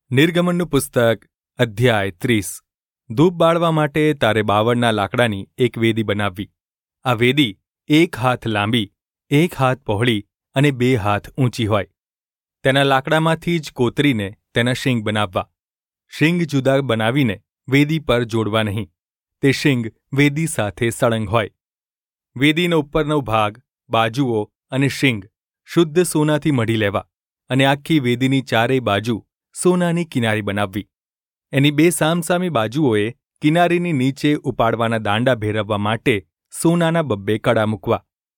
નિર્ગમનનું પુસ્તક અધ્યાય 30. ધૂપ બાળવા માટે તારે બાવળના લાકડાની એક વેદી બનાવવી. આ વેદી 1 હાથ લાંબી, 1 હાથ પહોળી અને 2 હાથ ઊંચી હોય. તેના લાકડામાંથી જ કોતરીને તેના શીંગ બનાવવા. શીંગ જુદા બનાવીને વેદી પર જોડવા નહીં, તે શીંગ વેદી સાથે સળંગ હોય. વેદીનો ઉપરનો ભાગ, બાજુઓ અને શીંગ શુદ્ધ સોનાથી મઢી લેવા અને આખી વેદીની ચારેય બાજુ સોનાની કિનારી બનાવવી. એની 2 સામસામી બાજુઓએ કિનારીની નીચે ઉપાડવાના દાંડા ભેરવવા માટે સોનાના 2 કડા મૂકવા.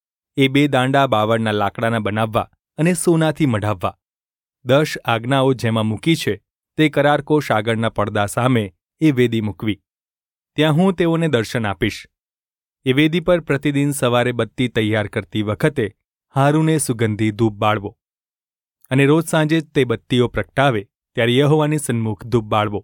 એ 2 દાંડા બાવળના લાકડાના બનાવવા અને સોનાથી મઢાવવા. 10 આજ્ઞાઓ જેમાં મૂકી છે તે કરારકોશ આગળના પડદા સામે એ વેદી મૂકવી. ત્યાં હું તેઓને દર્શન આપીશ. એ વેદી પર પ્રતિદિન સવારે બત્તી તૈયાર કરતી વખતે હારૂને સુગંધી ધૂપ બાળવો, અને રોજ સાંજે તે બત્તીઓ પ્રગટાવે ત્યારે યહોવાની સન્મુખ ધૂપ બાળવો.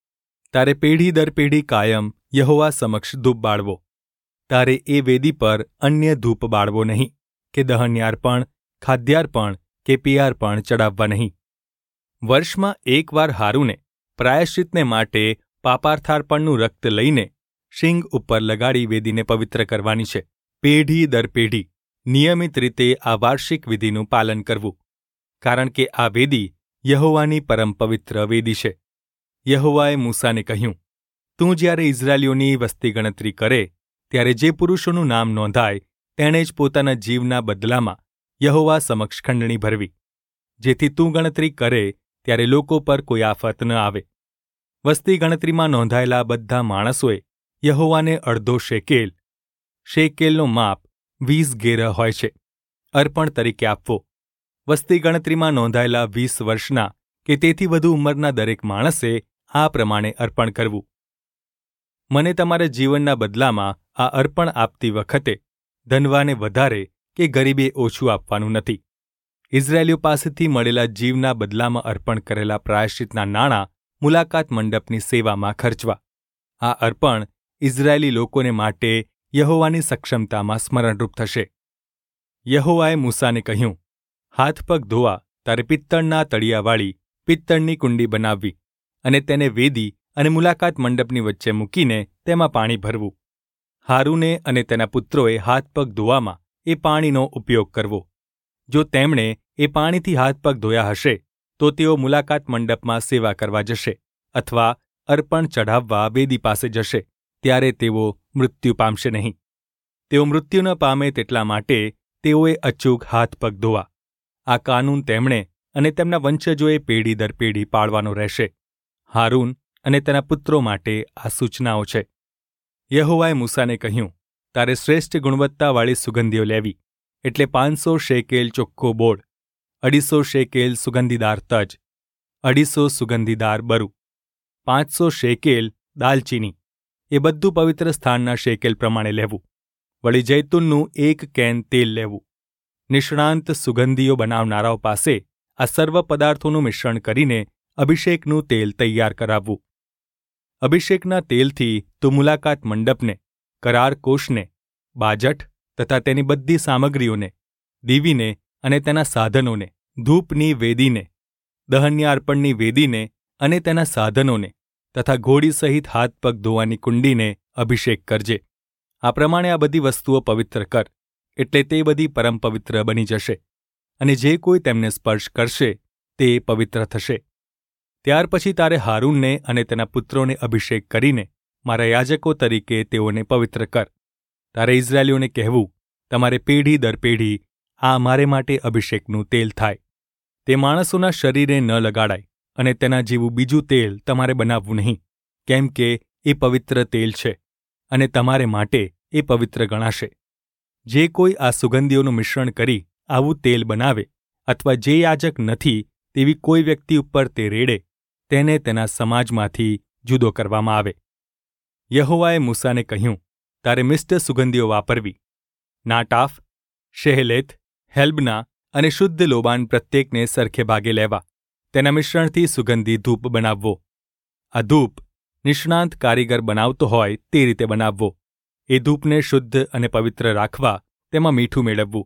તારે પેઢી દર પેઢી કાયમ યહોવા સમક્ષ ધૂપ બાળવો. તારે એ વેદી પર અન્ય ધૂપ બાળવો નહીં, કે દહન્યાર્પણ, ખાદ્યાર્પણ કે પિયાર્પણ ચડાવવા નહીં. વર્ષમાં 1 વાર હારૂને પ્રાયશ્ચિતને માટે પાપાર્થાર્પણનું રક્ત લઈને શીંગ ઉપર લગાડી વેદીને પવિત્ર કરવાની છે. પેઢી દર પેઢી નિયમિત રીતે આ વાર્ષિક વિધિનું પાલન કરવું, કારણ કે આ વેદી યહોવાની પરમ પવિત્ર વેદી છે. યહોવાએ મૂસાને કહ્યું, તું જ્યારે ઇઝરાયેલીઓની વસ્તી ગણતરી કરે ત્યારે જે પુરુષોનું નામ નોંધાય તેણે જ પોતાના જીવના બદલામાં યહોવા સમક્ષ ખંડણી ભરવી, જેથી તું ગણતરી કરે ત્યારે લોકો પર કોઈ આફત ન આવે. વસ્તી ગણતરીમાં નોંધાયેલા બધા માણસોએ યહોવાને અડધો શેકેલ, શેકેલનો માપ 20 ગેરહ હોય છે, અર્પણ તરીકે આપવો. વસ્તી ગણતરીમાં નોંધાયેલા 20 વર્ષના કે તેથી વધુ ઉંમરના દરેક માણસે આ પ્રમાણે અર્પણ કરવું. મને તમારા જીવનના બદલામાં આ અર્પણ આપતી વખતે ધનવાને વધારે કે ગરીબે ઓછું આપવાનું નથી. ઇઝરાયેલીઓ પાસેથી મળેલા જીવના બદલામાં અર્પણ કરેલા પ્રાયશ્ચિતના નાણાં મુલાકાત મંડપની સેવામાં ખર્ચવા. આ અર્પણ ઇઝરાયેલી લોકોને માટે યહોવાની સક્ષમતામાં સ્મરણરૂપ થશે. યહોવાએ મૂસાને કહ્યું, હાથ પગ ધોવા તારે પિત્તળના તળિયાવાળી પિત્તળની કુંડી બનાવવી અને તેને વેદી અને મુલાકાત મંડપની વચ્ચે મૂકીને તેમાં પાણી ભરવું. હારૂને અને તેના પુત્રોએ હાથ પગ ધોવામાં એ પાણીનો ઉપયોગ કરવો. જો તેમણે એ પાણીથી હાથ પગ ધોયા હશે તો તેઓ મુલાકાત મંડપમાં સેવા કરવા જશે અથવા અર્પણ ચઢાવવા વેદી પાસે જશે, ત્યારે તેઓ મૃત્યુ પામશે નહીં. તેઓ મૃત્યુ ન પામે તેટલા માટે તેઓએ અચૂક હાથ પગ ધોવા. આ કાનૂન તેમણે અને તેમના વંશજોએ પેઢી દર પેઢી પાળવાનો રહેશે. હારૂન અને તેના પુત્રો માટે આ સૂચનાઓ છે. યહોવાએ મૂસાને કહ્યું, તારે શ્રેષ્ઠ ગુણવત્તાવાળી સુગંધીઓ લેવી, એટલે 500 શેકેલ ચોખ્ખો બોળ, 250 શેકેલ સુગંધીદાર તજ, 250 સુગંધીદાર બરુ, 500 શેકેલ દાલચીની. એ બધું પવિત્ર સ્થાનના શેકેલ પ્રમાણે લેવું. વળી જૈતુનનું 1 કેન તેલ લેવું. નિષ્ણાંત સુગંધીઓ બનાવનારાઓ પાસે આ સર્વ પદાર્થોનું મિશ્રણ કરીને અભિષેકનું તેલ તૈયાર કરાવવું. અભિષેકના તેલથી તું મુલાકાત મંડપને, કરાર કોષને, બાજટ તથા તેની બધી સામગ્રીઓને, દીવીને અને તેના સાધનોને, ધૂપની વેદીને, દહન્યાર્પણની વેદીને અને તેના સાધનોને તથા ઘોડી સહિત હાથ પગ ધોવાની કુંડીને અભિષેક કરજે. આ પ્રમાણે આ બધી વસ્તુઓ પવિત્ર કર, એટલે તે બધી પરમ પવિત્ર બની જશે, અને જે કોઈ તેમને સ્પર્શ કરશે તે પવિત્ર થશે. ત્યાર પછી તારે હારૂનને અને તેના પુત્રોને અભિષેક કરીને મારા યાજકો તરીકે તેઓને પવિત્ર કર. તારે ઇઝરાયેલીઓને કહેવું, તમારે પેઢી દર પેઢી આ મારે માટે અભિષેકનું તેલ થાય. તે માણસોના શરીરે ન લગાડાય, અને તેના જેવું બીજું તેલ તમારે બનાવવું નહીં, કેમ કે એ પવિત્ર તેલ છે અને તમારે માટે એ પવિત્ર ગણાશે. જે કોઈ આ સુગંધીઓનું મિશ્રણ કરી આવું તેલ બનાવે અથવા જે યાજક નથી તેવી કોઈ વ્યક્તિ ઉપર તે રેડે, તેને તેના સમાજમાંથી જુદો કરવામાં આવે. યહોવાએ મૂસાને કહ્યું, તારે મિષ્ટ સુગંધીઓ વાપરવી. નાટાફ, શેહેલેથ, હેલ્બના અને શુદ્ધ લોબાન પ્રત્યેકને સરખે ભાગે લેવા. તેના મિશ્રણથી સુગંધી ધૂપ બનાવવો. આ ધૂપ નિષ્ણાંત કારીગર બનાવતો હોય તે રીતે બનાવવો. એ ધૂપને શુદ્ધ અને પવિત્ર રાખવા તેમાં મીઠું મેળવવું.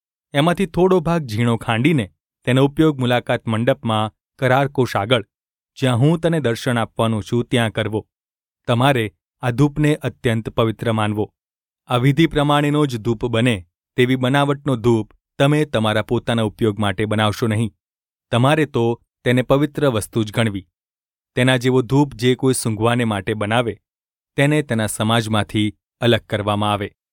એમાંથી થોડો ભાગ ઝીણો ખાંડીને તેનો ઉપયોગ મુલાકાત મંડપમાં કરારકોશ આગળ જ્યાં હું તને દર્શન આપવાનું છું ત્યાં કરવો. તમારે આ ધૂપને અત્યંત પવિત્ર માનવો. આ વિધિ પ્રમાણેનો જ ધૂપ બને તેવી બનાવટનો ધૂપ તમે તમારા પોતાના ઉપયોગ માટે બનાવશો નહીં. તમારે તો તેને પવિત્ર વસ્તુ જ ગણવી. તેના જેવો ધૂપ જે કોઈ સૂંઘવાને માટે બનાવે તેને તેના સમાજમાંથી અલગ કરવામાં આવે.